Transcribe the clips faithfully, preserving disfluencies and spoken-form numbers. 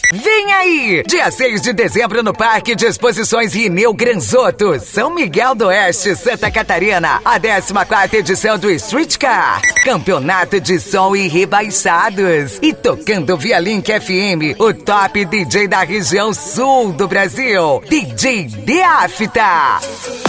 Vem aí! Dia seis de dezembro no Parque de Exposições Rineu Granzotto, São Miguel do Oeste, Santa Catarina. A décima quarta edição do Street Car. Campeonato de som e rebaixados. E tocando via Link F M, o top D J da região sul do Brasil, D J Deafta.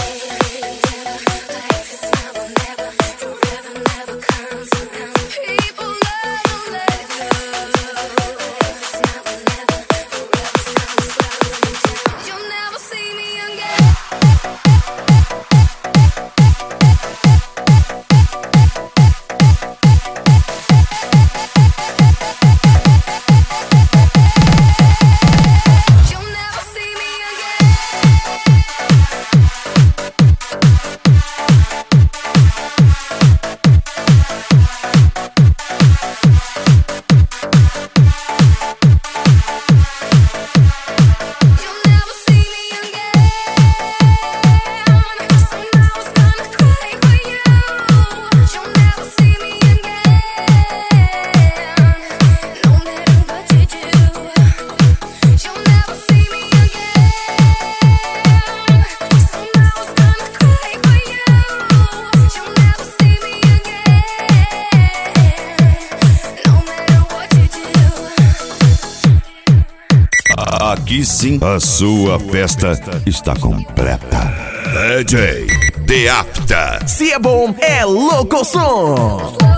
Aqui sim, a sua festa está completa. D J Deafta. Se é bom, é louco som.